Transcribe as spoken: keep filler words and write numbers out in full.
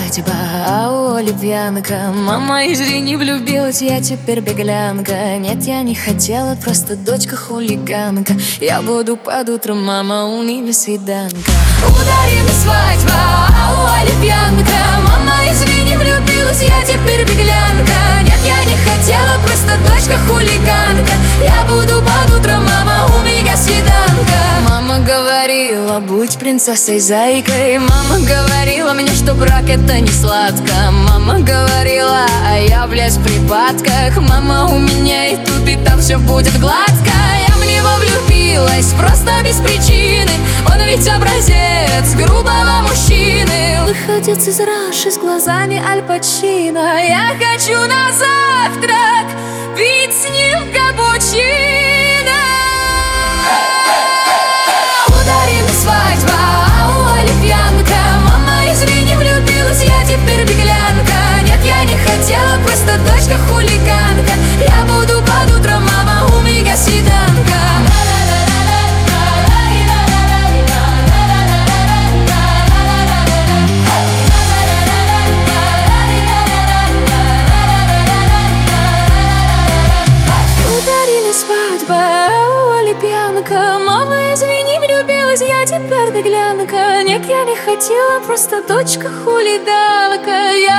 свадьба, а у львянка. Мама, извини, влюбилась, я теперь беглянка. Нет, я не хотела, просто дочка хулиганка. Я буду под утро, мама, у нее свиданка. Ударила свадьба, а у львянка. Мама, извини, влюбилась, я теперь беглянка. Нет, я не хотела, просто дочка хулиганка. Я буду под утро, мама, у меня свиданка. Мама говорила, будь принцессой-зайкой. Мама говорила мне, что брак это не сладко. Мама говорила, а я влез в припадках. Мама, у меня и тут, и там все будет гладко. Я в него влюбилась просто без причины. Он ведь образец грубого мужчины. Выходец из Раши с глазами Аль Пачино. Я хочу на завтрак пить с ним капучино. Ударила свадьба, а у львянка. Мама, извини, влюбилась, я теперь беглянка. Нет, я не хотела, просто дочка хулиганка. Я буду под утро, мама, у меня свиданка. Свадьба, у львянка. Мама, извини, влюбилась, я теперь беглянка. Нет, я не хотела, просто дочка хулиганка. Я